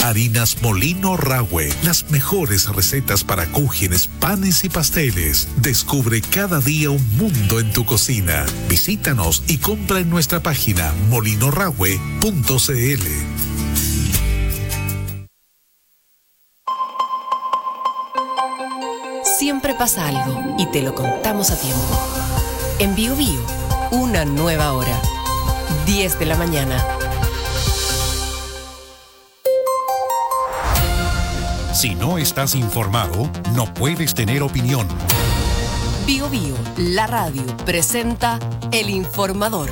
Harinas Molino Rahue, las mejores recetas para cúgenes, panes y pasteles. Descubre cada día un mundo en tu cocina. Visítanos y compra en nuestra página molinorahue.cl. Siempre pasa algo y te lo contamos a tiempo. En Bio Bio, una nueva hora. 10 de la mañana. Si no estás informado, no puedes tener opinión. Bio Bio, la radio, presenta El Informador.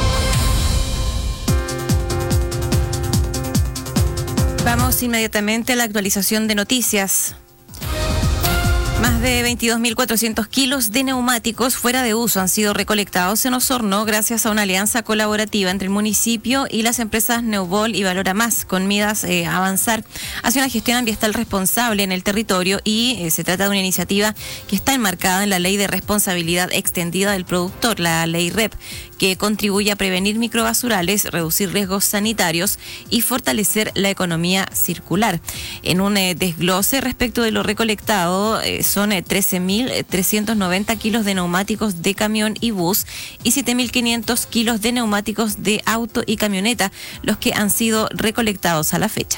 Vamos inmediatamente a la actualización de noticias. Más de 22.400 kilos de neumáticos fuera de uso han sido recolectados en Osorno gracias a una alianza colaborativa entre el municipio y las empresas Neubol y Valora Más, con miras a avanzar hacia una gestión ambiental responsable en el territorio y se trata de una iniciativa que está enmarcada en la Ley de Responsabilidad Extendida del Productor, la Ley REP, que contribuye a prevenir microbasurales, reducir riesgos sanitarios y fortalecer la economía circular. En un desglose respecto de lo recolectado, son 13.390 kilos de neumáticos de camión y bus y 7.500 kilos de neumáticos de auto y camioneta, los que han sido recolectados a la fecha.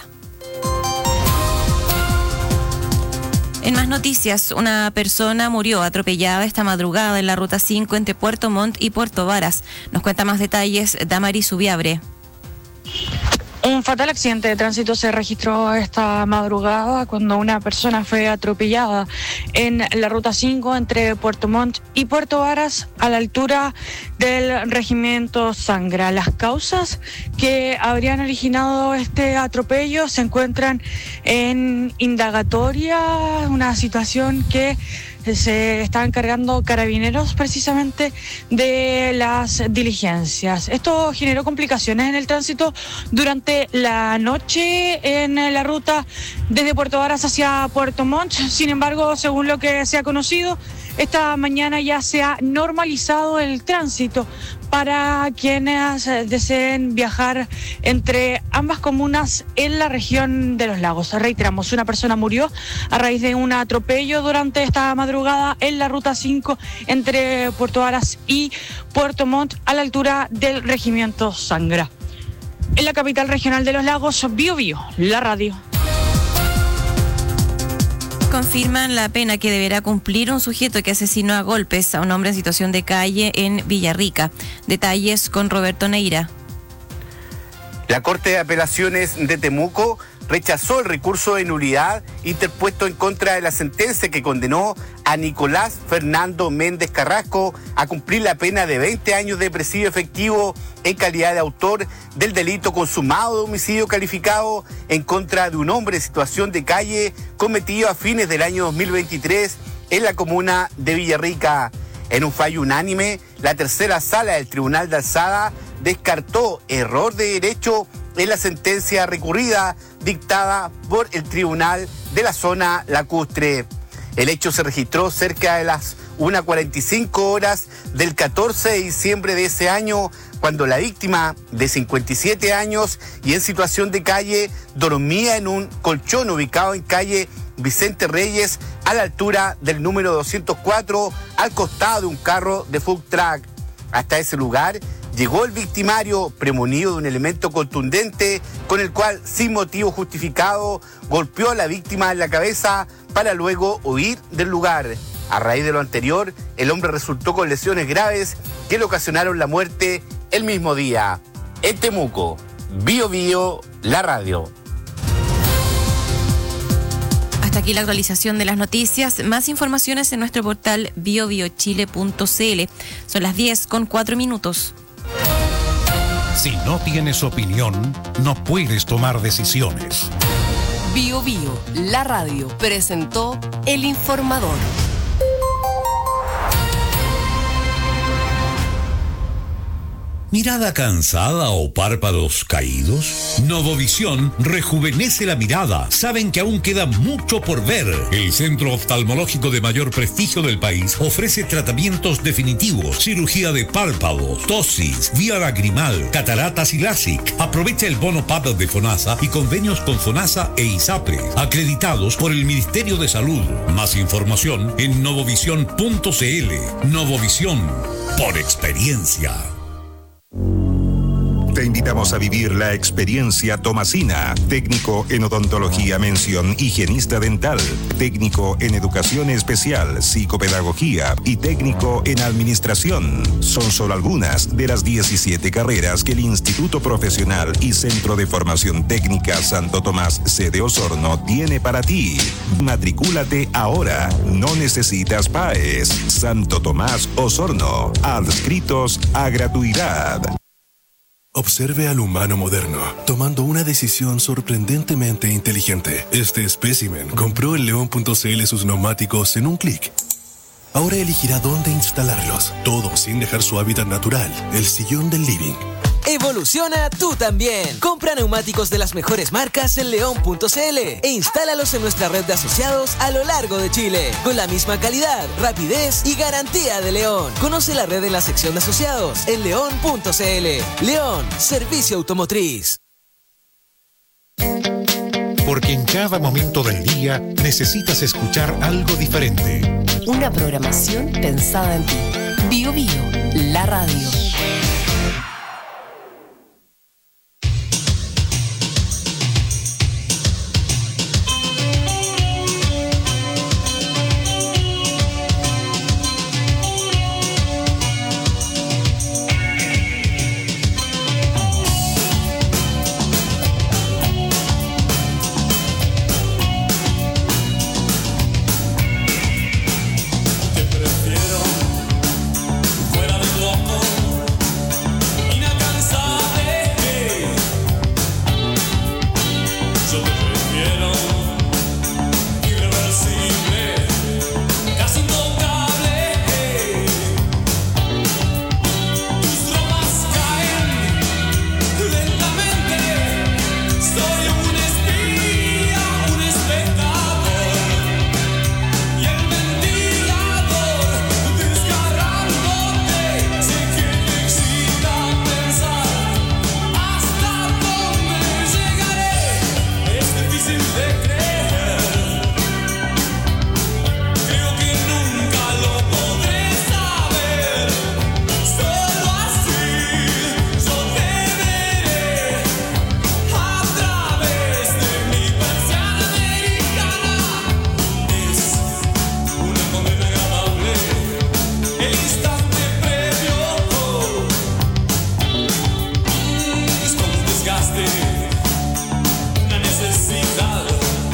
En más noticias, una persona murió atropellada esta madrugada en la Ruta 5 entre Puerto Montt y Puerto Varas. Nos cuenta más detalles Damaris Subiabre. Un fatal accidente de tránsito se registró esta madrugada cuando una persona fue atropellada en la Ruta 5 entre Puerto Montt y Puerto Varas a la altura del regimiento Sangra. Las causas que habrían originado este atropello se encuentran en indagatoria, una situación que se están encargando carabineros precisamente de las diligencias. Esto generó complicaciones en el tránsito durante la noche en la ruta desde Puerto Varas hacia Puerto Montt. Sin embargo, según lo que se ha conocido, esta mañana ya se ha normalizado el tránsito para quienes deseen viajar entre ambas comunas en la región de Los Lagos. Reiteramos, una persona murió a raíz de un atropello durante esta madrugada en la Ruta 5 entre Puerto Varas y Puerto Montt a la altura del regimiento Sangra. En la capital regional de Los Lagos, Bio Bio, la radio. Confirman la pena que deberá cumplir un sujeto que asesinó a golpes a un hombre en situación de calle en Villarrica. Detalles con Roberto Neira. La Corte de Apelaciones de Temuco rechazó el recurso de nulidad interpuesto en contra de la sentencia que condenó a Nicolás Fernando Méndez Carrasco a cumplir la pena de 20 años de presidio efectivo en calidad de autor del delito consumado de homicidio calificado en contra de un hombre en situación de calle cometido a fines del año 2023 en la comuna de Villarrica. En un fallo unánime, la tercera sala del Tribunal de Alzada descartó error de derecho en la sentencia recurrida dictada por el Tribunal de la Zona Lacustre. El hecho se registró cerca de las 1:45 del 14 de diciembre de ese año, cuando la víctima, de 57 años y en situación de calle, dormía en un colchón ubicado en calle Vicente Reyes, a la altura del número 204, al costado de un carro de food truck. Hasta ese lugar llegó el victimario, premonido de un elemento contundente con el cual, sin motivo justificado, golpeó a la víctima en la cabeza para luego huir del lugar. A raíz de lo anterior, el hombre resultó con lesiones graves que le ocasionaron la muerte el mismo día. En Temuco, Bio Bio, la radio. Hasta aquí la actualización de las noticias. Más informaciones en nuestro portal biobiochile.cl. Son las 10:04. Si no tienes opinión, no puedes tomar decisiones. Bio Bio, la radio, presentó El Informador. ¿Mirada cansada o párpados caídos? Novovisión rejuvenece la mirada. Saben que aún queda mucho por ver. El centro oftalmológico de mayor prestigio del país ofrece tratamientos definitivos, cirugía de párpados, ptosis, vía lagrimal, cataratas y LASIK. Aprovecha el bono PAP de FONASA y convenios con FONASA e ISAPRE, acreditados por el Ministerio de Salud. Más información en novovision.cl. Novovisión, por experiencia. Te invitamos a vivir la experiencia Tomasina, técnico en odontología mención higienista dental, técnico en educación especial, psicopedagogía y técnico en administración. Son solo algunas de las 17 carreras que el Instituto Profesional y Centro de Formación Técnica Santo Tomás sede Osorno tiene para ti. Matricúlate ahora, no necesitas PAES. Santo Tomás Osorno, adscritos a gratuidad. Observe al humano moderno, tomando una decisión sorprendentemente inteligente. Este espécimen compró en León.cl sus neumáticos en un clic. Ahora elegirá dónde instalarlos, todo sin dejar su hábitat natural, el sillón del living. Evoluciona tú también. Compra neumáticos de las mejores marcas en León.cl e instálalos en nuestra red de asociados a lo largo de Chile, con la misma calidad, rapidez y garantía de León. Conoce la red en la sección de asociados en León.cl. León, servicio automotriz. Porque en cada momento del día necesitas escuchar algo diferente. Una programación pensada en ti. Bio Bio, la radio. Una necesidad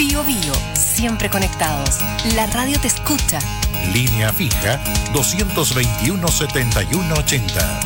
Bio Bio, siempre conectados. La radio te escucha. Línea fija 221-7180.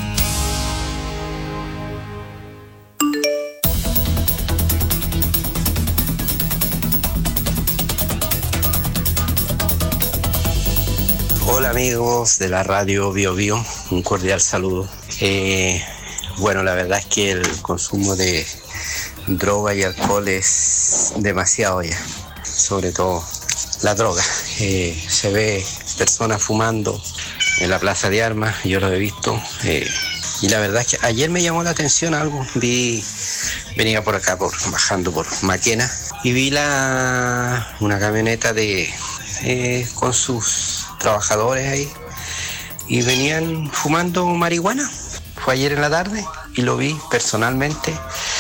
Hola amigos de la radio Bio Bio, un cordial saludo. Bueno, la verdad es que el consumo de droga y alcohol es demasiado ya, sobre todo la droga. Se ve personas fumando en la plaza de armas, yo lo he visto, y la verdad es que ayer me llamó la atención algo. Venía por acá, bajando por Maquena, y vi una camioneta con sus trabajadores ahí, y venían fumando marihuana. Fue ayer en la tarde y lo vi personalmente.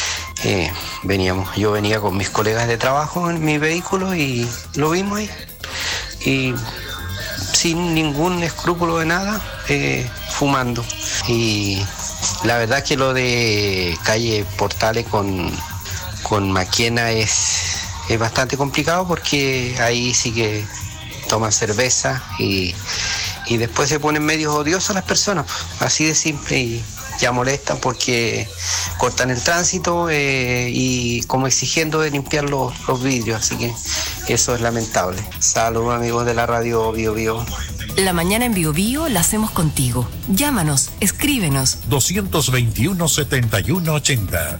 Yo venía con mis colegas de trabajo en mi vehículo y lo vimos ahí. Y sin ningún escrúpulo de nada, fumando. Y la verdad que lo de calle Portales con Maquena es bastante complicado, porque ahí sí que toman cerveza y después se ponen medios odiosos las personas, así de simple, y ya molestan porque cortan el tránsito y como exigiendo de limpiar los vidrios, así que eso es lamentable. Saludos amigos de la radio Bio Bio. La mañana en Bio Bio la hacemos contigo. Llámanos, escríbenos. 221-7180.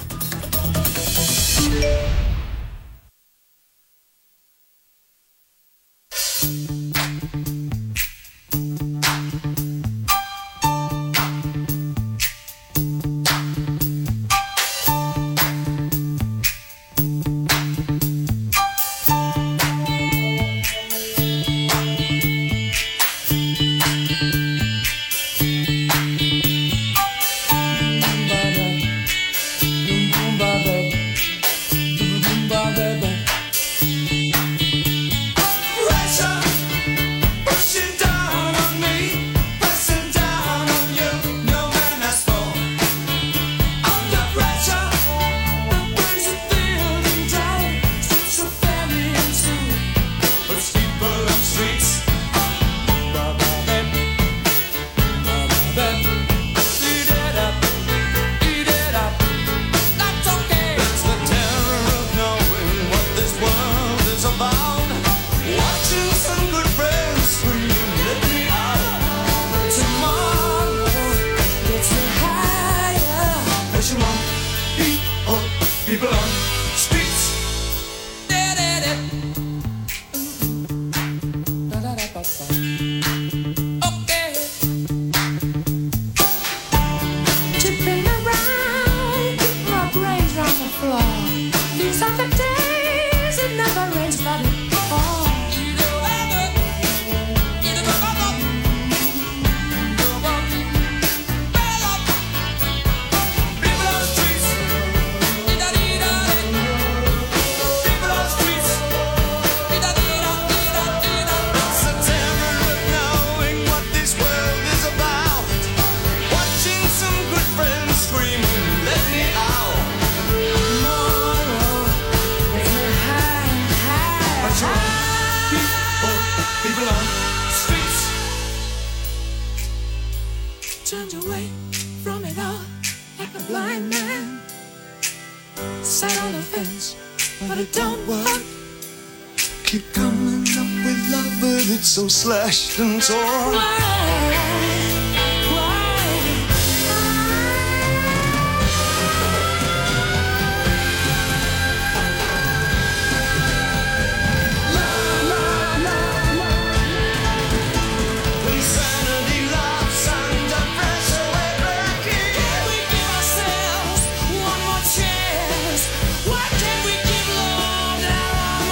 Slashed and torn.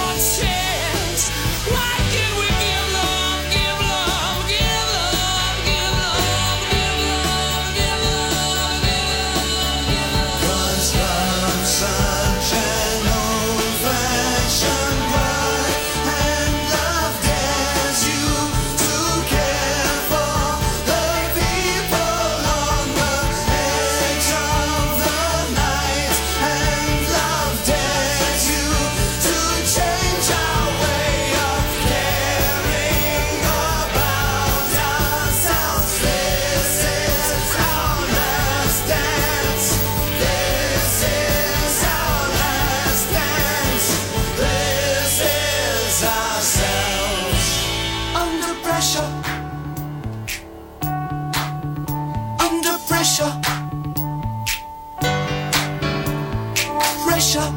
Why can't we give love, give love, give love? shop.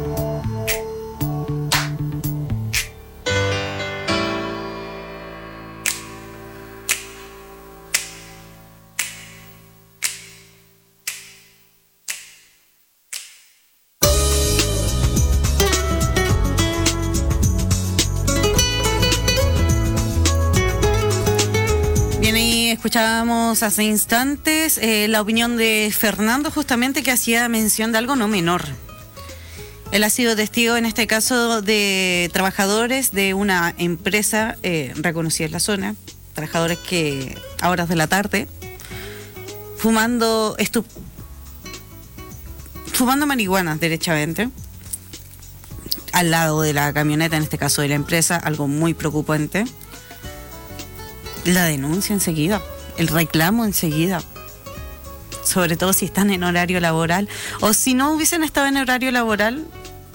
Escuchábamos hace instantes la opinión de Fernando, justamente, que hacía mención de algo no menor. Él ha sido testigo, en este caso, de trabajadores de una empresa reconocida en la zona, trabajadores que a horas de la tarde, fumando marihuana, derechamente, al lado de la camioneta, en este caso de la empresa, algo muy preocupante. La denuncia enseguida, el reclamo enseguida, sobre todo si están en horario laboral, o si no hubiesen estado en horario laboral,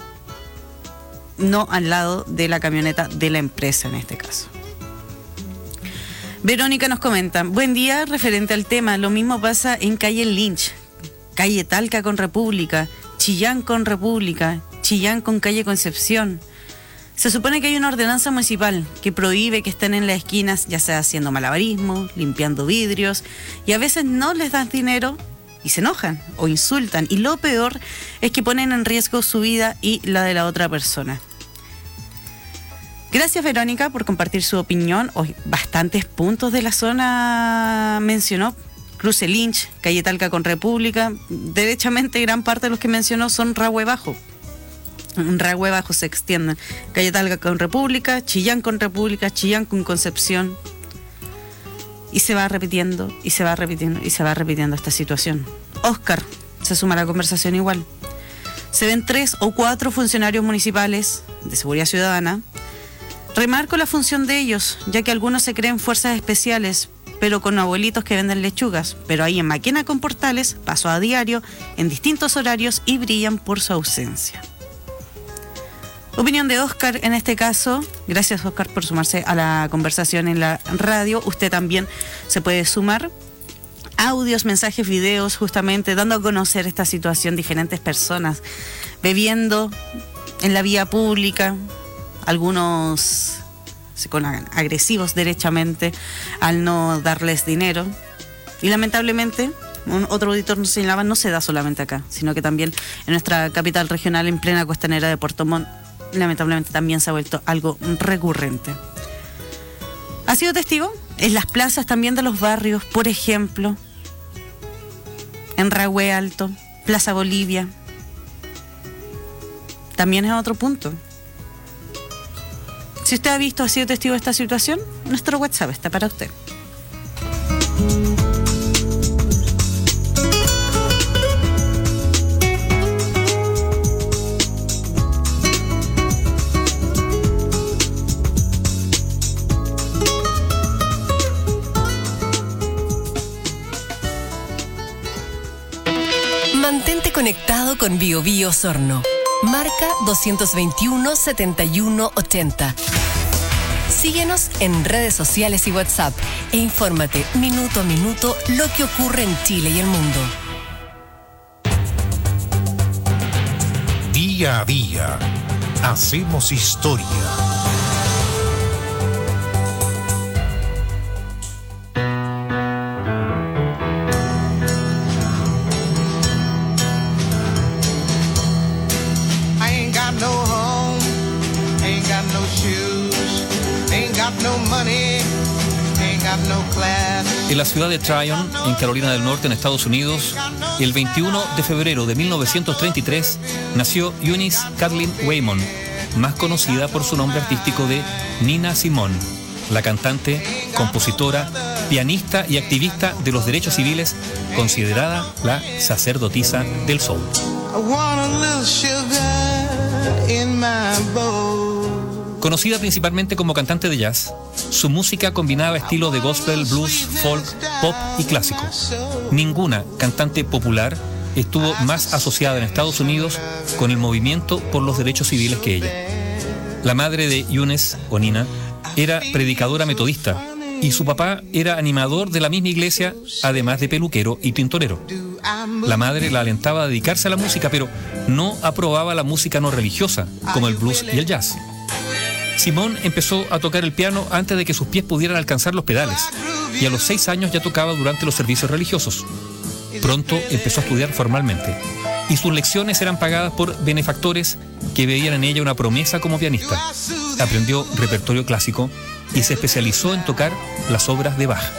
no al lado de la camioneta de la empresa en este caso. Verónica nos comenta: buen día, referente al tema, lo mismo pasa en calle Lynch, calle Talca con República, Chillán con República, Chillán con calle Concepción. Se supone que hay una ordenanza municipal que prohíbe que estén en las esquinas, ya sea haciendo malabarismo, limpiando vidrios, y a veces no les das dinero y se enojan o insultan. Y lo peor es que ponen en riesgo su vida y la de la otra persona. Gracias, Verónica, por compartir su opinión. Hoy bastantes puntos de la zona mencionó. Cruce Lynch, calle Talca con República. Derechamente, gran parte de los que mencionó son Rahue Bajo. Rahue Bajo se extienden. Calle Talca con República, Chillán con República, Chillán con Concepción. Y se va repitiendo, y se va repitiendo, y se va repitiendo esta situación. Oscar se suma a la conversación igual. Se ven 3 o 4 funcionarios municipales de seguridad ciudadana. Remarco la función de ellos, ya que algunos se creen fuerzas especiales, pero con abuelitos que venden lechugas. Pero ahí en Maquena con Portales, paso a diario, en distintos horarios, y brillan por su ausencia. Opinión de Oscar en este caso. Gracias, Oscar, por sumarse a la conversación en la radio. Usted también se puede sumar. Audios, mensajes, videos, justamente dando a conocer esta situación. Diferentes personas bebiendo en la vía pública. Algunos se ponen agresivos derechamente al no darles dinero. Y lamentablemente, otro auditor nos señalaba, no se da solamente acá, sino que también en nuestra capital regional, en plena costanera de Puerto Montt, lamentablemente también se ha vuelto algo recurrente. ¿Ha sido testigo? En las plazas también de los barrios, por ejemplo, en Rahue Alto, Plaza Bolivia. También es otro punto. Si usted ha visto, ha sido testigo de esta situación, nuestro WhatsApp está para usted. Mantente conectado con Bio Bio Osorno. Marca 221 71 80. Síguenos en redes sociales y WhatsApp e infórmate minuto a minuto lo que ocurre en Chile y el mundo. Día a día, hacemos historia. En la ciudad de Tryon, en Carolina del Norte, en Estados Unidos, el 21 de febrero de 1933, nació Eunice Kathleen Waymon, más conocida por su nombre artístico de Nina Simone, la cantante, compositora, pianista y activista de los derechos civiles, considerada la sacerdotisa del soul. Conocida principalmente como cantante de jazz, su música combinaba estilos de gospel, blues, folk, pop y clásico. Ninguna cantante popular estuvo más asociada en Estados Unidos con el movimiento por los derechos civiles que ella. La madre de Eunice, o Nina, era predicadora metodista y su papá era animador de la misma iglesia, además de peluquero y tintorero. La madre la alentaba a dedicarse a la música, pero no aprobaba la música no religiosa, como el blues y el jazz. Simone empezó a tocar el piano antes de que sus pies pudieran alcanzar los pedales, y a los 6 años ya tocaba durante los servicios religiosos. Pronto empezó a estudiar formalmente, y sus lecciones eran pagadas por benefactores que veían en ella una promesa como pianista. Aprendió repertorio clásico y se especializó en tocar las obras de Bach.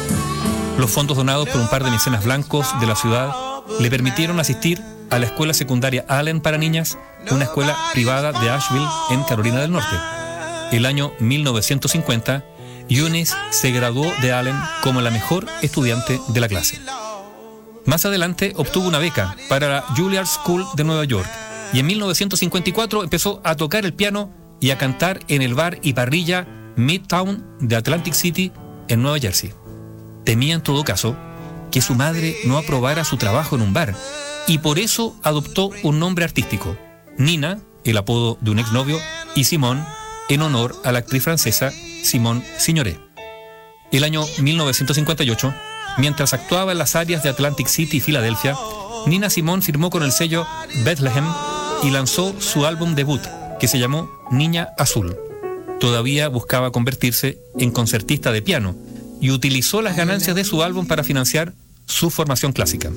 Los fondos donados por un par de mecenas blancos de la ciudad le permitieron asistir a la escuela secundaria Allen para niñas, una escuela privada de Asheville, en Carolina del Norte. El año 1950, Eunice se graduó de Allen como la mejor estudiante de la clase. Más adelante obtuvo una beca para la Juilliard School de Nueva York y en 1954 empezó a tocar el piano y a cantar en el bar y parrilla Midtown de Atlantic City en Nueva Jersey. Temía en todo caso que su madre no aprobara su trabajo en un bar y por eso adoptó un nombre artístico, Nina, el apodo de un exnovio, y Simone, en honor a la actriz francesa Simone Signoret. El año 1958, mientras actuaba en las áreas de Atlantic City y Filadelfia, Nina Simone firmó con el sello Bethlehem y lanzó su álbum debut, que se llamó Niña Azul. Todavía buscaba convertirse en concertista de piano y utilizó las ganancias de su álbum para financiar su formación clásica.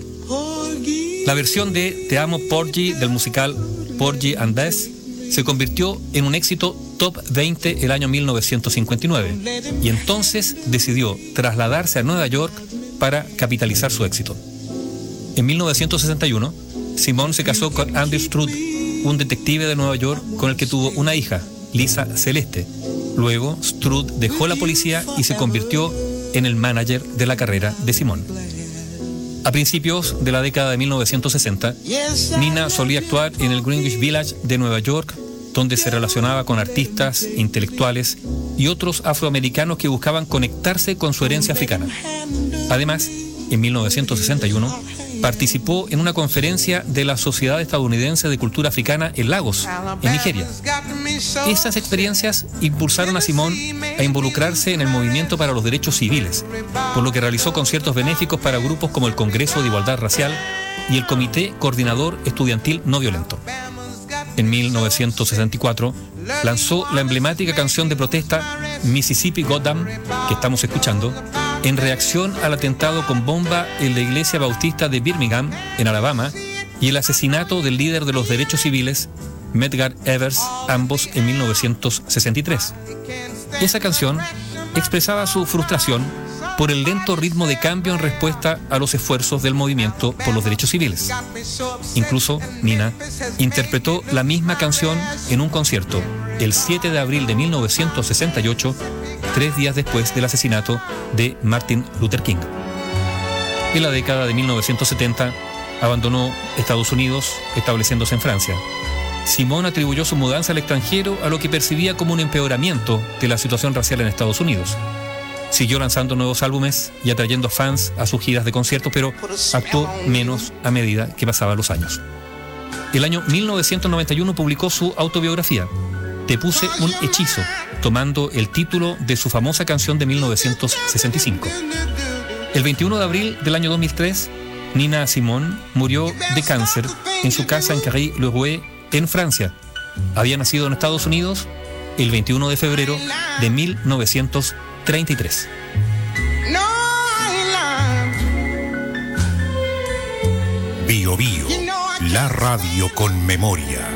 La versión de Te amo Porgy del musical Porgy and Bess se convirtió en un éxito top 20 el año 1959 y entonces decidió trasladarse a Nueva York para capitalizar su éxito. En 1961, Simone se casó con Andrew Stroud, un detective de Nueva York con el que tuvo una hija, Lisa Celeste. Luego, Stroud dejó la policía y se convirtió en el manager de la carrera de Simone. A principios de la década de 1960, Nina solía actuar en el Greenwich Village de Nueva York, donde se relacionaba con artistas, intelectuales y otros afroamericanos que buscaban conectarse con su herencia africana. Además, en 1961, participó en una conferencia de la Sociedad Estadounidense de Cultura Africana en Lagos, en Nigeria. Esas experiencias impulsaron a Simone a involucrarse en el movimiento para los derechos civiles, por lo que realizó conciertos benéficos para grupos como el Congreso de Igualdad Racial y el Comité Coordinador Estudiantil No Violento. En 1964, lanzó la emblemática canción de protesta Mississippi Goddam, que estamos escuchando, en reacción al atentado con bomba en la iglesia bautista de Birmingham, en Alabama, y el asesinato del líder de los derechos civiles, Medgar Evers, ambos en 1963. Esa canción expresaba su frustración por el lento ritmo de cambio en respuesta a los esfuerzos del movimiento por los derechos civiles. Incluso Nina interpretó la misma canción en un concierto el 7 de abril de 1968, 3 días después del asesinato de Martin Luther King. En la década de 1970 abandonó Estados Unidos, estableciéndose en Francia. Simone atribuyó su mudanza al extranjero a lo que percibía como un empeoramiento de la situación racial en Estados Unidos. Siguió lanzando nuevos álbumes y atrayendo fans a sus giras de conciertos, pero actuó menos a medida que pasaban los años. El año 1991 publicó su autobiografía, Te puse un hechizo, tomando el título de su famosa canción de 1965. El 21 de abril del año 2003, Nina Simone murió de cáncer en su casa en Carré-le-Rouet, en Francia. Había nacido en Estados Unidos el 21 de febrero de 1933. Bio Bio, la radio con memoria.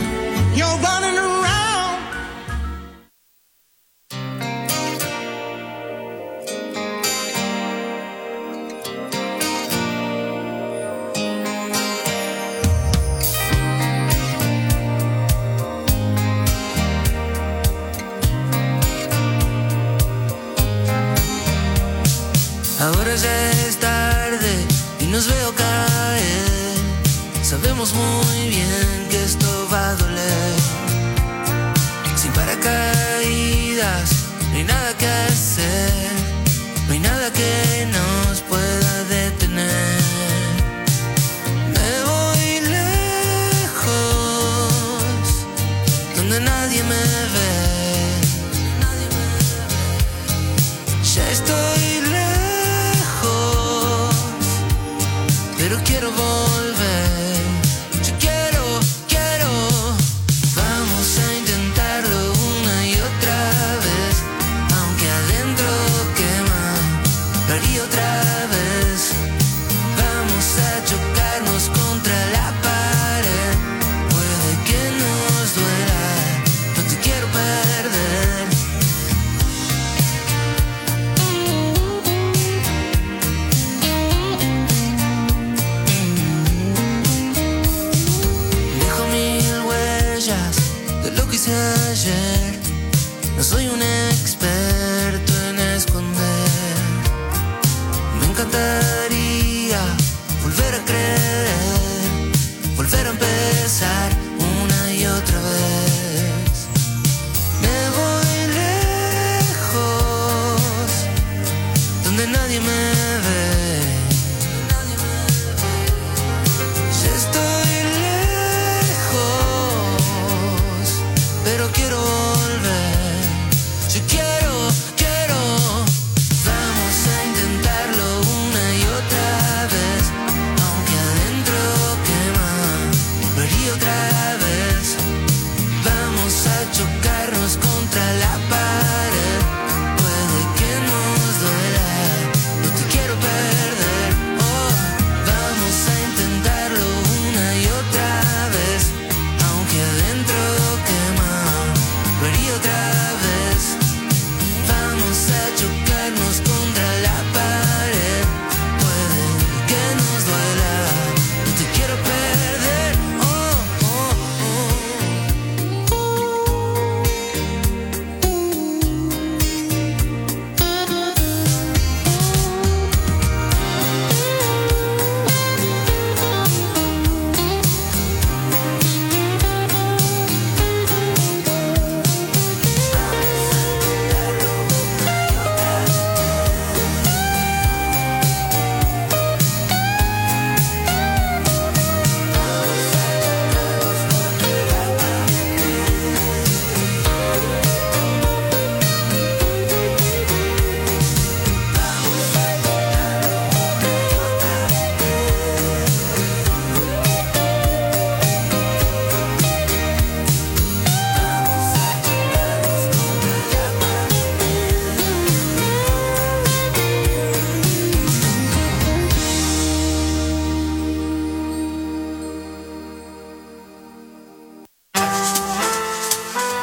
Ahora ya es tarde y nos veo caer. Sabemos muy bien que esto va a doler. Sin paracaídas, no hay nada que hacer. No hay nada que nos pueda detener. Me voy lejos, donde nadie me ve. Ya estoy lejos, pero quiero volver.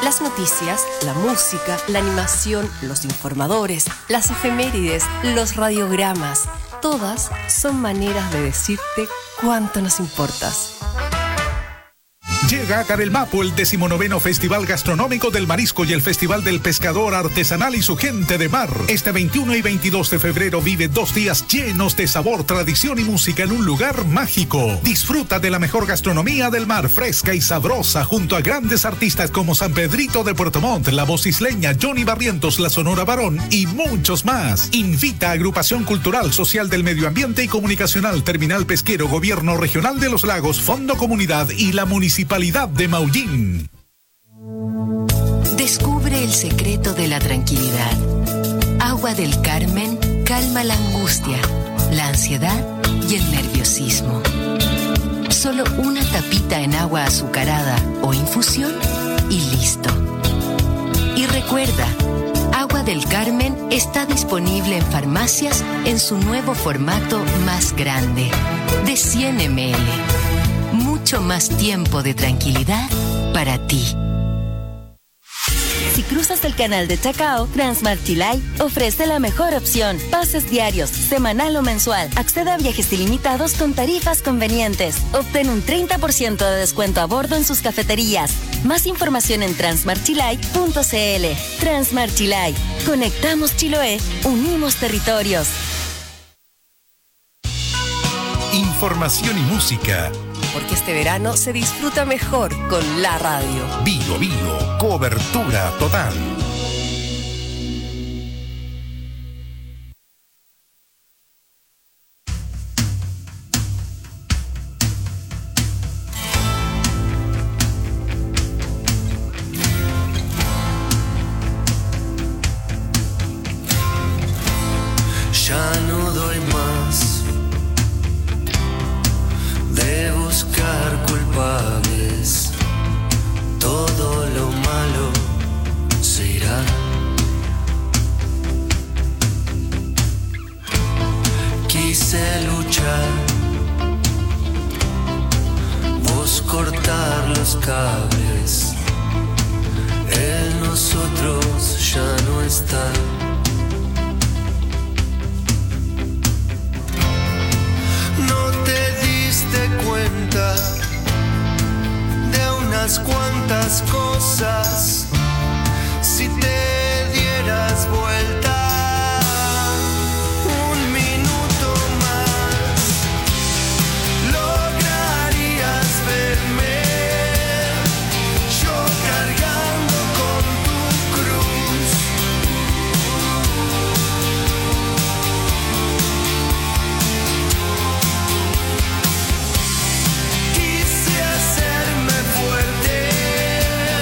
Las noticias, la música, la animación, los informadores, las efemérides, los radiogramas, todas son maneras de decirte cuánto nos importas. Llega a Carelmapo el 19º Festival Gastronómico del Marisco y el Festival del Pescador Artesanal y su gente de mar. Este 21 y 22 de febrero vive 2 días llenos de sabor, tradición y música en un lugar mágico. Disfruta de la mejor gastronomía del mar, fresca y sabrosa, junto a grandes artistas como San Pedrito de Puerto Montt, La Voz Isleña, Johnny Barrientos, La Sonora Barón y muchos más. Invita a Agrupación Cultural, Social del Medio Ambiente y Comunicacional, Terminal Pesquero, Gobierno Regional de los Lagos, Fondo Comunidad y la Municipalidad de Maullín. Descubre el secreto de la tranquilidad. Agua del Carmen calma la angustia, la ansiedad y el nerviosismo. Solo una tapita en agua azucarada o infusión y listo. Y recuerda, Agua del Carmen está disponible en farmacias en su nuevo formato más grande, de 100 ml. Mucho más tiempo de tranquilidad para ti. Si cruzas el canal de Chacao, Transmart Chilay ofrece la mejor opción. Pases diarios, semanal o mensual. Accede a viajes ilimitados con tarifas convenientes. Obtén un 30% de descuento a bordo en sus cafeterías. Más información en transmartchilay.cl. Transmart Chilay. Conectamos Chiloé, unimos territorios. Información y música. Porque este verano se disfruta mejor con la radio. Bio Bio, cobertura total. Ya no doy más de buscar culpables. Todo lo malo se irá. Quise luchar, vos cortar los cables. En nosotros ya no está. No te diste cuenta de unas cuantas cosas. Si te dieras vuelta un minuto más, lograrías verme yo cargando con tu cruz. Quise hacerme fuerte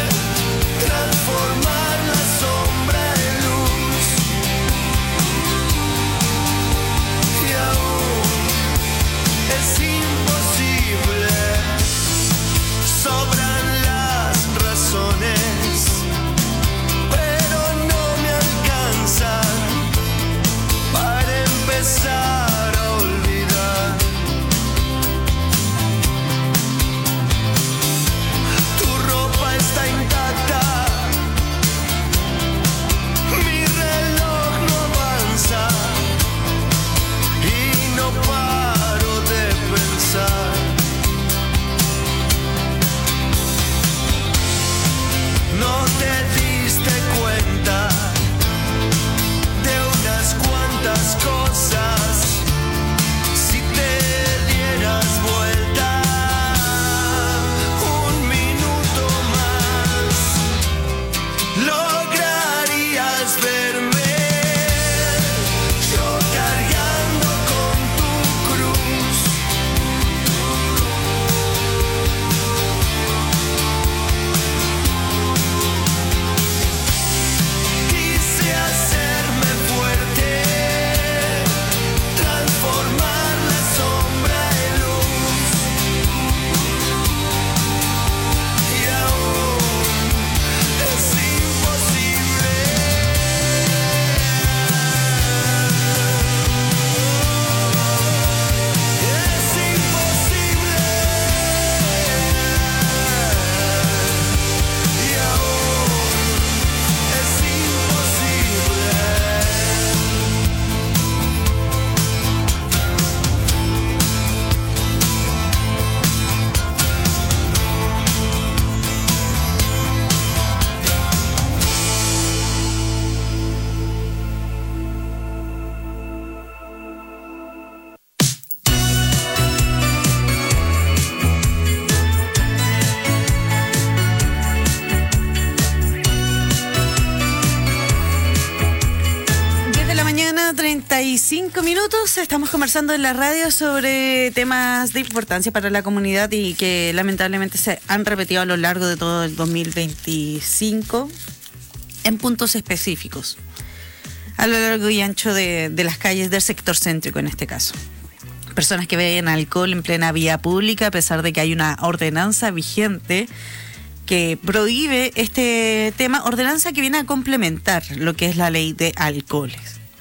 35 minutos, estamos conversando en la radio sobre temas de importancia para la comunidad y que lamentablemente se han repetido a lo largo de todo el 2025 en puntos específicos, a lo largo y ancho de las calles del sector céntrico en este caso. Personas que beben alcohol en plena vía pública a pesar de que hay una ordenanza vigente que prohíbe este tema, ordenanza que viene a complementar lo que es la ley de alcoholes.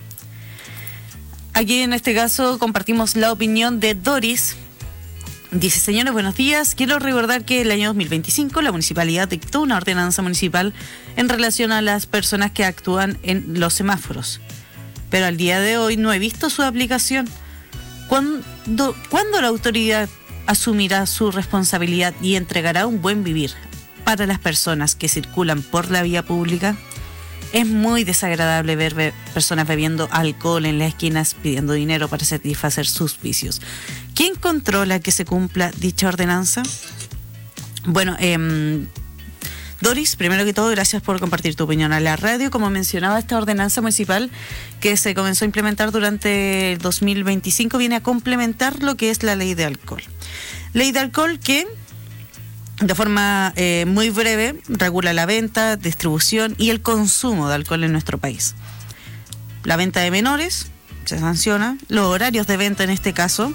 Aquí en este caso compartimos la opinión de Doris. Dice: señores, buenos días. Quiero recordar que el año 2025 la municipalidad dictó una ordenanza municipal en relación a las personas que actúan en los semáforos. Pero al día de hoy no he visto su aplicación. ¿Cuándo la autoridad asumirá su responsabilidad y entregará un buen vivir para las personas que circulan por la vía pública? Es muy desagradable ver personas bebiendo alcohol en las esquinas pidiendo dinero para satisfacer sus vicios. ¿Quién controla que se cumpla dicha ordenanza? Bueno, Doris, primero que todo, gracias por compartir tu opinión a la radio. Como mencionaba, esta ordenanza municipal que se comenzó a implementar durante el 2025 viene a complementar lo que es la ley de alcohol. Ley de alcohol que, de forma muy breve, regula la venta, distribución y el consumo de alcohol en nuestro país. La venta de menores se sanciona, los horarios de venta en este caso,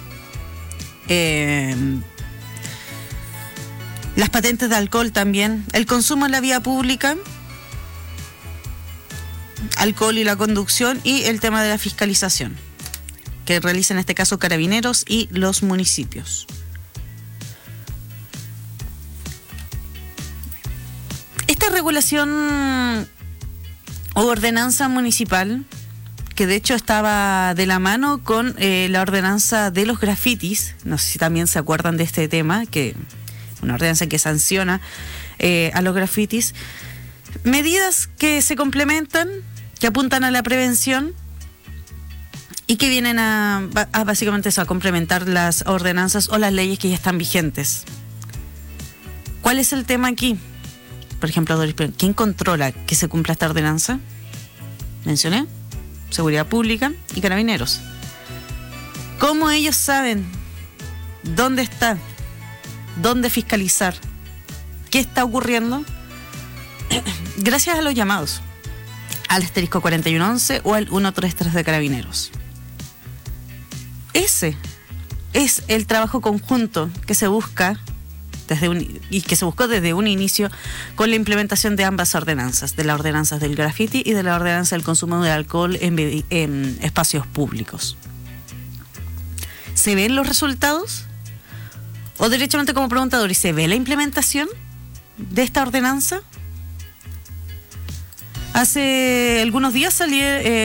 las patentes de alcohol también, el consumo en la vía pública, alcohol y la conducción, y el tema de la fiscalización que realiza en este caso Carabineros y los municipios. Esta regulación o ordenanza municipal, que de hecho estaba de la mano con la ordenanza de los grafitis, no sé si también se acuerdan de este tema, que una ordenanza que sanciona a los grafitis, medidas que se complementan, que apuntan a la prevención y que vienen a básicamente eso, a complementar las ordenanzas o las leyes que ya están vigentes. ¿Cuál es el tema aquí? Por ejemplo, Doris, ¿quién controla que se cumpla esta ordenanza? Mencioné Seguridad Pública y Carabineros. ¿Cómo ellos saben dónde está, dónde fiscalizar, qué está ocurriendo? Gracias a los llamados al asterisco 4111 o al 133 de Carabineros. Ese es el trabajo conjunto que se busca y que se buscó desde un inicio con la implementación de ambas ordenanzas, de las ordenanzas del graffiti y de la ordenanza del consumo de alcohol en espacios públicos. ¿Se ven los resultados? O derechamente, como preguntador, ¿y se ve la implementación de esta ordenanza? Hace algunos días salí,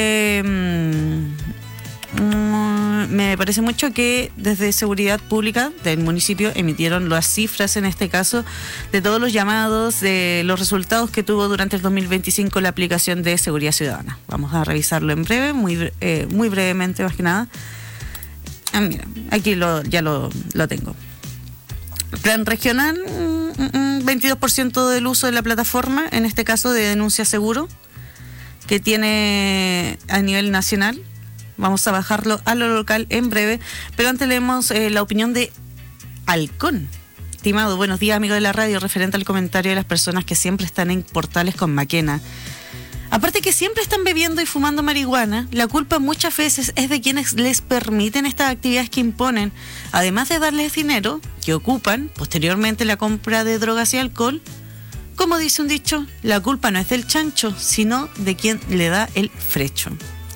me parece mucho que desde Seguridad Pública del municipio emitieron las cifras, en este caso, de todos los llamados, de los resultados que tuvo durante el 2025 la aplicación de Seguridad Ciudadana. Vamos a revisarlo en breve, muy brevemente más que nada. Mira, aquí ya lo tengo. Plan regional, 22% del uso de la plataforma, en este caso de denuncia seguro, que tiene a nivel nacional. Vamos a bajarlo a lo local en breve, pero antes leemos la opinión de Halcón. Estimado, buenos días, amigo de la radio, referente al comentario de las personas que siempre están en portales con Maquena. Aparte que siempre están bebiendo y fumando marihuana, la culpa muchas veces es de quienes les permiten estas actividades que imponen, además de darles dinero, que ocupan posteriormente la compra de drogas y alcohol. Como dice un dicho, la culpa no es del chancho, sino de quien le da el frecho.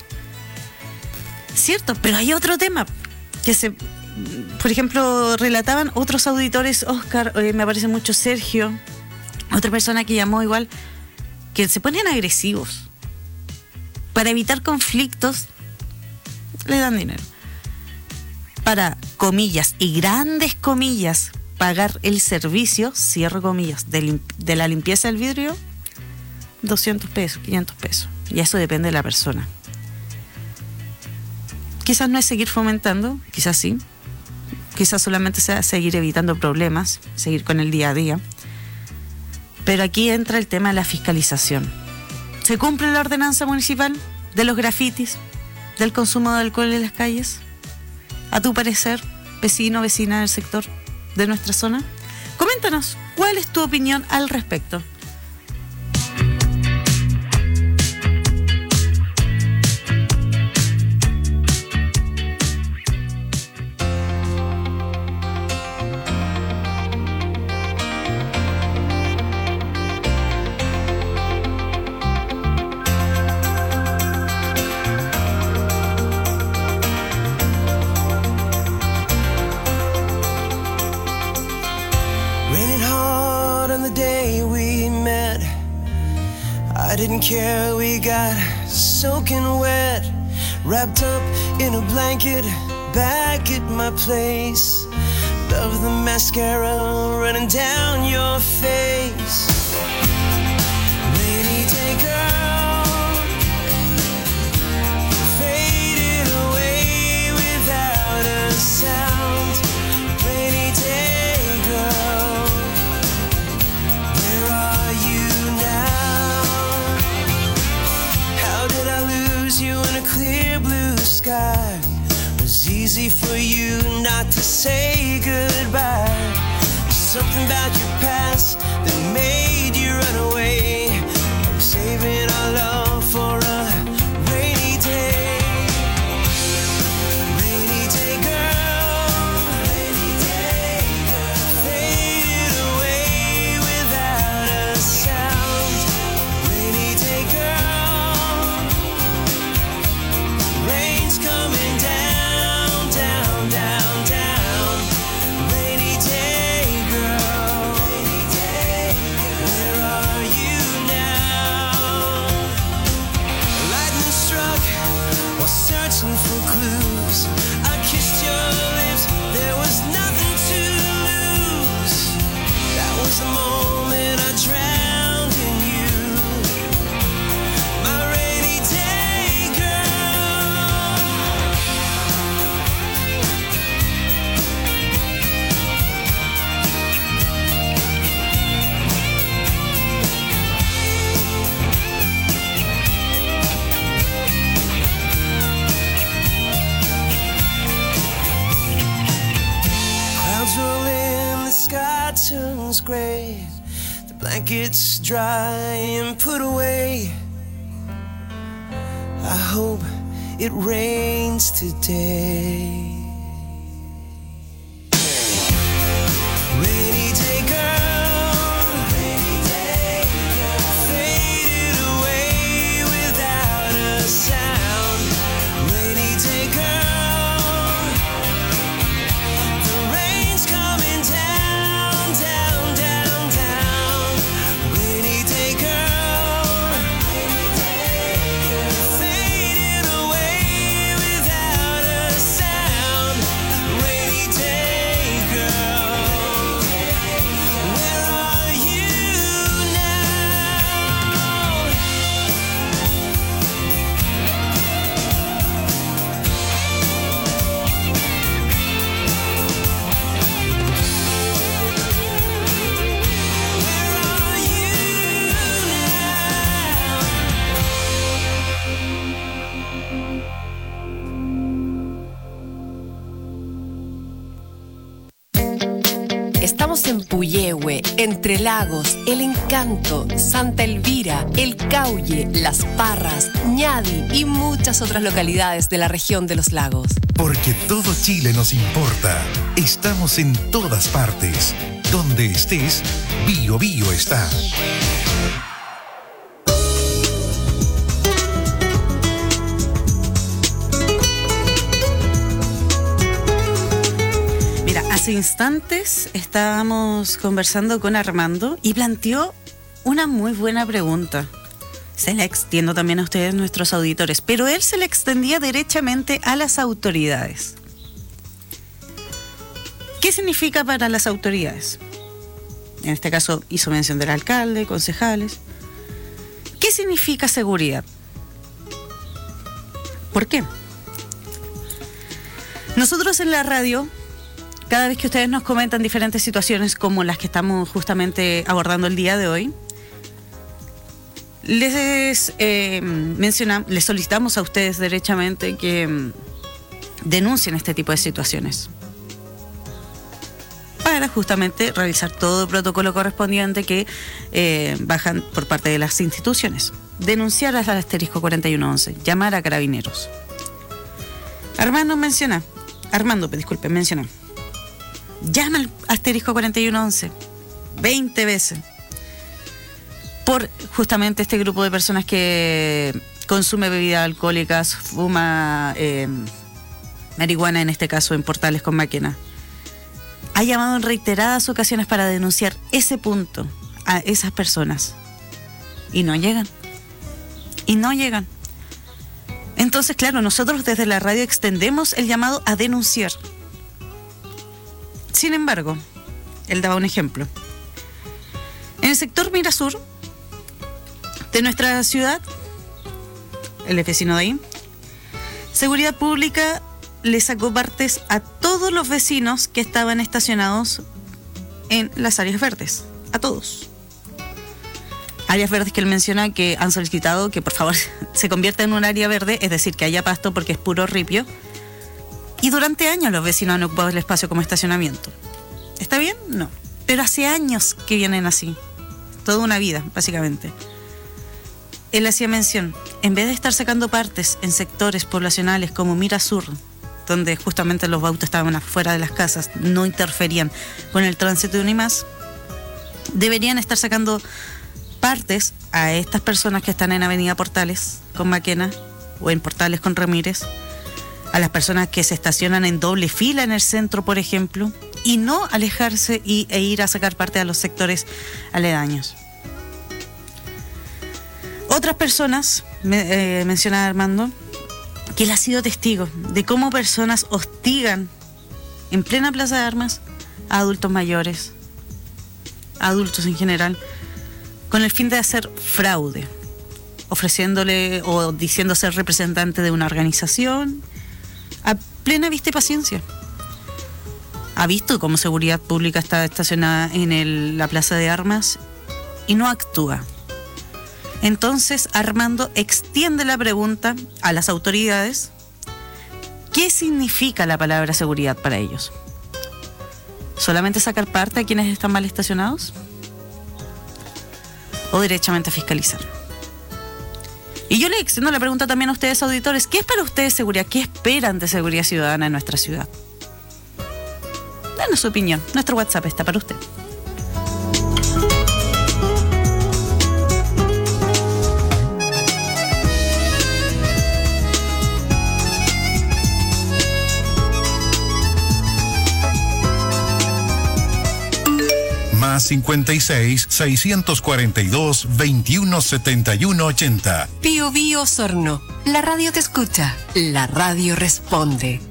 Cierto, pero hay otro tema que por ejemplo, relataban otros auditores, Oscar, me parece mucho Sergio, otra persona que llamó igual, que se ponen agresivos. Para evitar conflictos, le dan dinero. Para, comillas, y grandes comillas, pagar el servicio, cierro comillas, de la limpieza del vidrio, 200 pesos, 500 pesos. Y eso depende de la persona. Quizás no es seguir fomentando, quizás sí. Quizás solamente sea seguir evitando problemas, seguir con el día a día. Pero aquí entra el tema de la fiscalización. ¿Se cumple la ordenanza municipal de los grafitis? del consumo de alcohol en las calles? A tu parecer, vecino, vecina del sector de nuestra zona. Coméntanos, ¿cuál es tu opinión al respecto? I didn't care, we got soaking wet, wrapped up in a blanket, back at my place. Love the mascara running down your face. Rainy day girl, faded away without a sound. Rainy day girl, where are you now? How did I lose you in a clear blue sky? It was easy for you not to say goodbye. There's something about your past that made you run away. I'm saving our love for a rainy day. Rainy day girl, rainy day girl, faded away without a sound. Rainy day girl, rain's coming down, down, down, down. Rainy day girl, where are you now? Lightning struck while searching for clues. I kissed your lips, there was nothing to lose. That was the moment I drowned in you, my rainy day girl. Clouds roll in, the sky turns gray. The blankets dry and put away. I hope it rains today. Rainy day girl, faded away without a sound. Rainy day girl, the rain's coming down, down, down, down. Rainy day girl, faded away without a sound. Rainy day girl, where are you now? Estamos en Puyehue, Entre Lagos, El Encanto, Santa Elvira, El Cauye, Las Parras, Ñadi y muchas otras localidades de la región de los lagos. Porque todo Chile nos importa. Estamos en todas partes. Donde estés, Bio Bio está. Mira, hace instantes estábamos conversando con Armando y planteó una muy buena pregunta. Se la extiendo también a ustedes, nuestros auditores, pero él se la extendía derechamente a las autoridades. ¿Qué significa para las autoridades? En este caso hizo mención del alcalde, concejales. ¿Qué significa seguridad? ¿Por qué? Nosotros en la radio, cada vez que ustedes nos comentan diferentes situaciones como las que estamos justamente abordando el día de hoy, Les solicitamos a ustedes derechamente que denuncien este tipo de situaciones para justamente realizar todo el protocolo correspondiente que bajan por parte de las instituciones. Denunciar al asterisco 4111, llamar a Carabineros. Armando menciona, llama al asterisco 4111 20 veces por justamente este grupo de personas que consume bebidas alcohólicas, fuma marihuana, en este caso en Portales con Maquena. Ha llamado en reiteradas ocasiones para denunciar ese punto a esas personas y no llegan. Entonces, claro, nosotros desde la radio extendemos el llamado a denunciar. Sin embargo, él daba un ejemplo. En el sector Mirasur de nuestra ciudad, él es vecino de ahí, Seguridad Pública le sacó partes a todos los vecinos que estaban estacionados en las áreas verdes. A todos. Áreas verdes que él menciona que han solicitado que por favor se convierta en un área verde, es decir, que haya pasto porque es puro ripio. Y durante años los vecinos han ocupado el espacio como estacionamiento. ¿Está bien? No. Pero hace años que vienen así. Toda una vida, básicamente. Él hacía mención, en vez de estar sacando partes en sectores poblacionales como Mirasur, donde justamente los autos estaban afuera de las casas, no interferían con el tránsito de UNIMAS, deberían estar sacando partes a estas personas que están en Avenida Portales con Maquena o en Portales con Ramírez, a las personas que se estacionan en doble fila en el centro, por ejemplo, y no alejarse e ir a sacar parte a los sectores aledaños. Otras personas, menciona Armando, que él ha sido testigo de cómo personas hostigan en plena plaza de armas a adultos mayores, a adultos en general, con el fin de hacer fraude, ofreciéndole o diciendo ser representante de una organización, a plena vista y paciencia. Ha visto cómo Seguridad Pública está estacionada en la plaza de armas y no actúa. Entonces Armando extiende la pregunta a las autoridades: ¿qué significa la palabra seguridad para ellos? ¿Solamente sacar parte a quienes están mal estacionados? ¿O derechamente fiscalizar? Y yo le extiendo la pregunta también a ustedes, auditores: ¿qué es para ustedes seguridad? ¿Qué esperan de seguridad ciudadana en nuestra ciudad? Danos su opinión. Nuestro WhatsApp está para usted. Más 56 642 21 71 80. Pío Bío Osorno. La radio te escucha. La radio responde.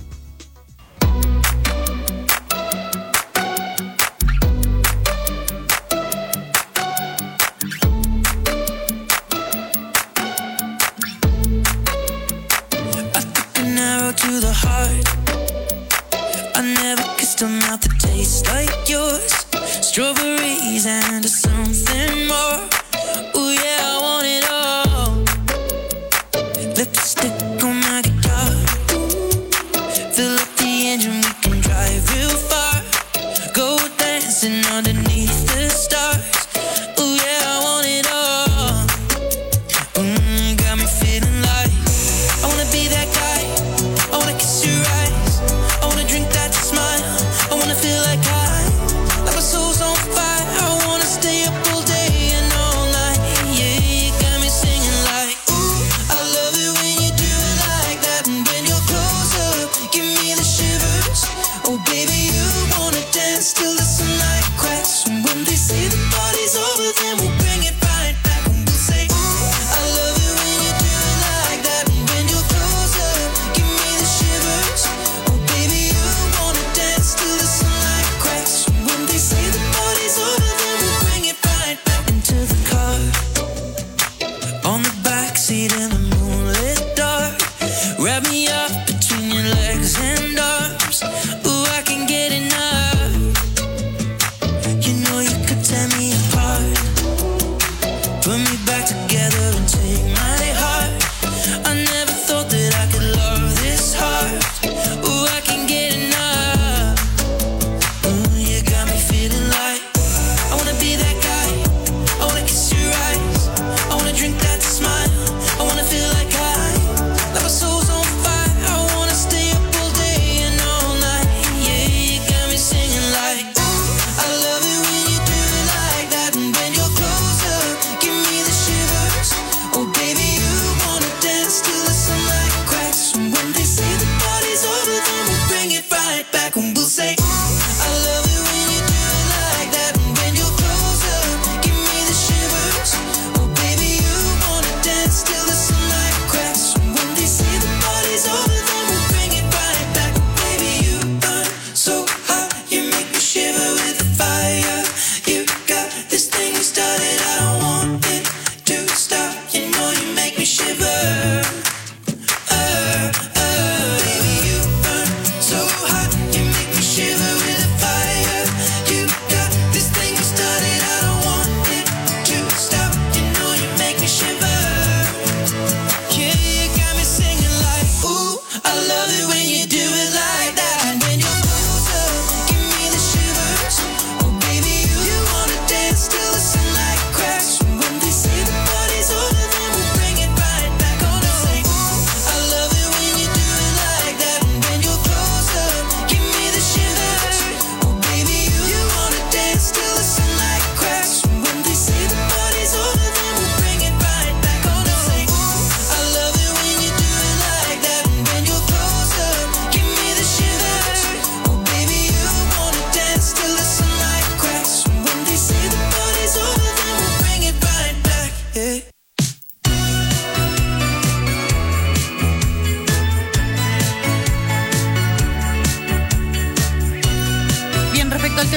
To the heart, I never kissed a mouth that tastes like yours. Strawberries and something more. Oh yeah, I want it all. Lipstick on my guitar. Fill up the engine, we can drive real far. Go dancing underneath the stars. Oh yeah, I want it all. Got me feeling like I wanna be that guy. I wanna kiss your eyes. I wanna drink that smile. I wanna feel like my soul's on fire. I wanna stay up all day and all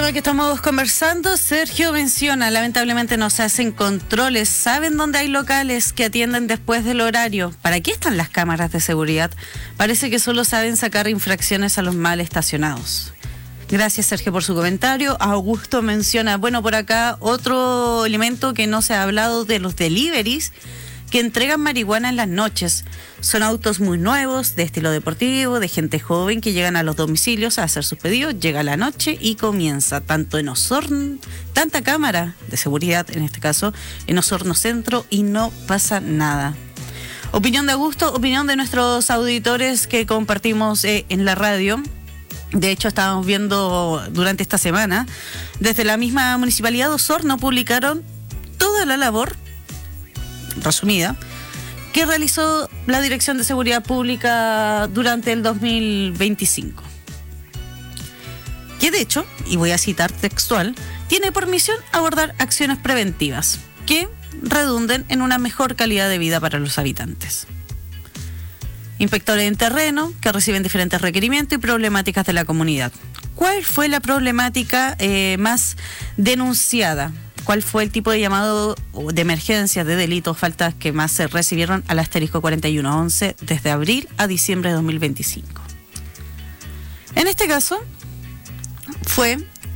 tema que estamos conversando, Sergio menciona, lamentablemente no se hacen controles. ¿Saben dónde hay locales que atienden después del horario? ¿Para qué están las cámaras de seguridad? Parece que solo saben sacar infracciones a los mal estacionados. Gracias, Sergio, por su comentario. Augusto menciona, bueno, por acá otro elemento que no se ha hablado de los deliveries que entregan marihuana en las noches. Son autos muy nuevos, de estilo deportivo, de gente joven que llegan a los domicilios a hacer sus pedidos, llega la noche y comienza tanto en Osorno, tanta cámara de seguridad en este caso, en Osorno Centro y no pasa nada. Opinión de Augusto, opinión de nuestros auditores que compartimos en la radio. De hecho, estábamos viendo durante esta semana, desde la misma Municipalidad de Osorno publicaron toda la labor resumida que realizó la Dirección de Seguridad Pública durante el 2025. Que de hecho, y voy a citar textual, tiene por misión abordar acciones preventivas que redunden en una mejor calidad de vida para los habitantes. Inspectores en terreno que reciben diferentes requerimientos y problemáticas de la comunidad. ¿Cuál fue la problemática más denunciada? ¿Cuál fue el tipo de llamado de emergencia, de delitos, faltas que más se recibieron al asterisco 4111 desde abril a diciembre de 2025? En este caso fue,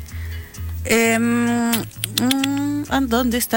¿dónde está?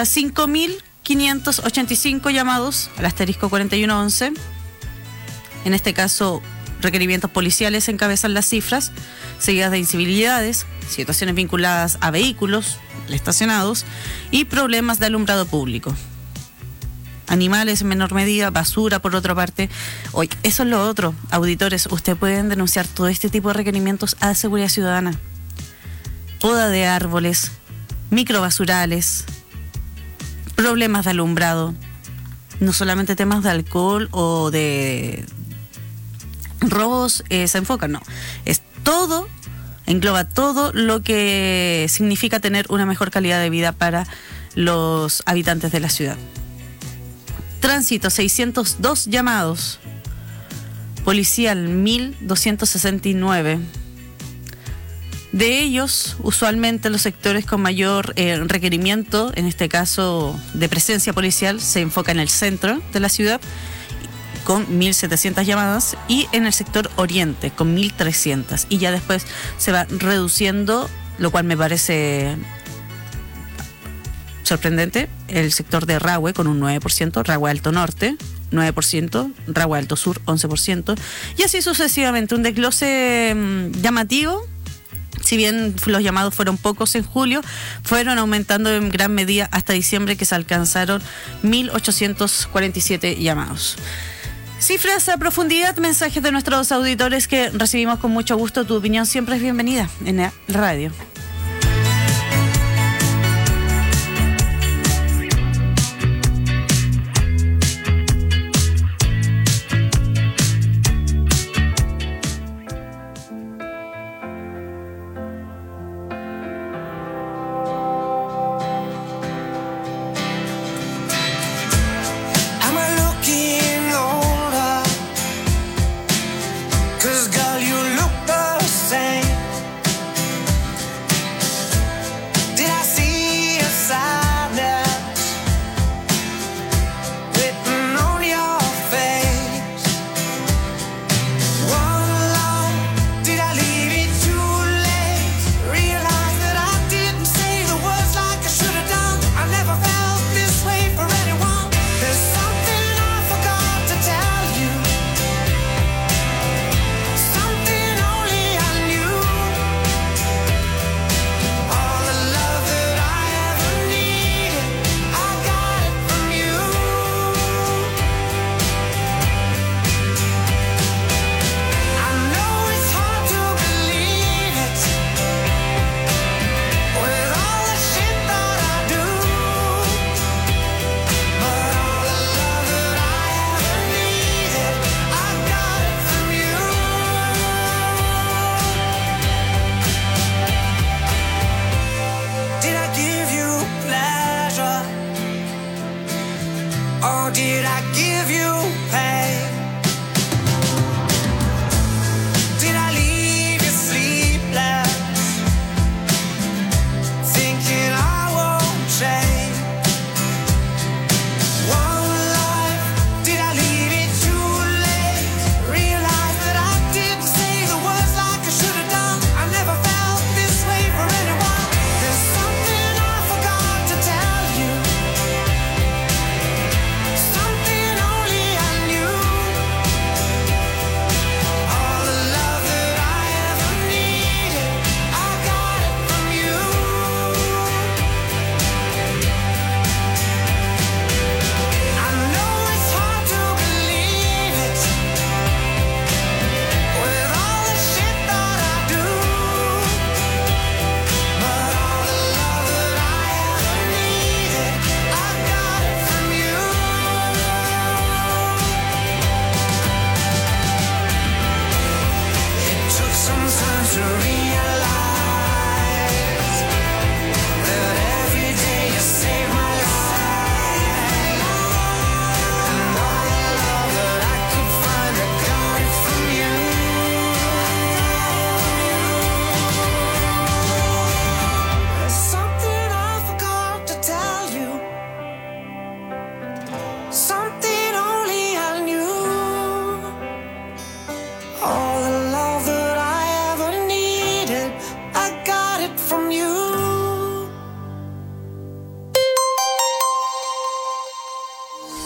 5.585 llamados al asterisco 4111. En este caso, requerimientos policiales encabezan las cifras, seguidas de incivilidades, situaciones vinculadas a vehículos estacionados y problemas de alumbrado público. Animales en menor medida, basura por otra parte. Oye, eso es lo otro. Auditores, ustedes pueden denunciar todo este tipo de requerimientos a Seguridad Ciudadana. Poda de árboles, microbasurales, problemas de alumbrado, no solamente temas de alcohol o de robos se enfocan, no. Es todo, engloba todo lo que significa tener una mejor calidad de vida para los habitantes de la ciudad. Tránsito, 602 llamados. Policial, 1.269. De ellos, usualmente los sectores con mayor requerimiento, en este caso de presencia policial, se enfoca en el centro de la ciudad, con 1.700 llamadas, y en el sector oriente, con 1.300. Y ya después se va reduciendo, lo cual me parece sorprendente, el sector de Rahue con un 9%, Rahue Alto Norte, 9%, Rahue Alto Sur, 11%, y así sucesivamente. Un desglose llamativo. Si bien los llamados fueron pocos en julio, fueron aumentando en gran medida hasta diciembre, que se alcanzaron 1.847 llamados. Cifras a profundidad, mensajes de nuestros auditores que recibimos con mucho gusto. Tu opinión siempre es bienvenida en la radio.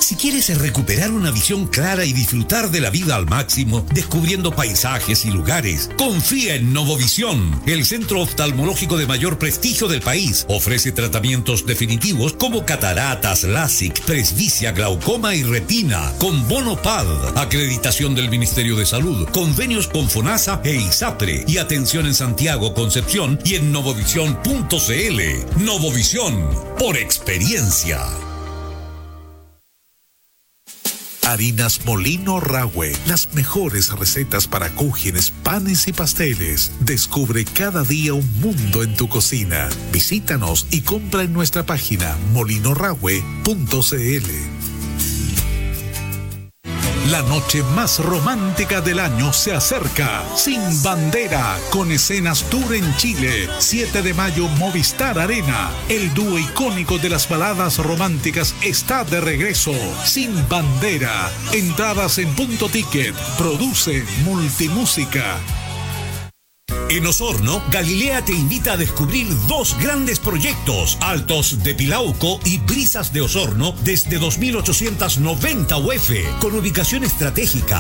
Si quieres recuperar una visión clara y disfrutar de la vida al máximo, descubriendo paisajes y lugares, confía en Novovisión, el centro oftalmológico de mayor prestigio del país. Ofrece tratamientos definitivos como cataratas, LASIK, presbicia, glaucoma y retina, con bono PAD, acreditación del Ministerio de Salud, convenios con FONASA e ISAPRE y atención en Santiago, Concepción y en novovisión.cl. Novovisión, por experiencia. Harinas Molino Rahue, las mejores recetas para cúgenes, panes y pasteles. Descubre cada día un mundo en tu cocina. Visítanos y compra en nuestra página molinorahue.cl. La noche más romántica del año se acerca. Sin Bandera, con escenas tour en Chile. 7 de mayo, Movistar Arena. El dúo icónico de las baladas románticas está de regreso. Sin Bandera. Entradas en Punto Ticket. Produce Multimúsica. En Osorno, Galilea te invita a descubrir 2 grandes proyectos, Altos de Pilauco y Brisas de Osorno, desde 2.890 UF, con ubicación estratégica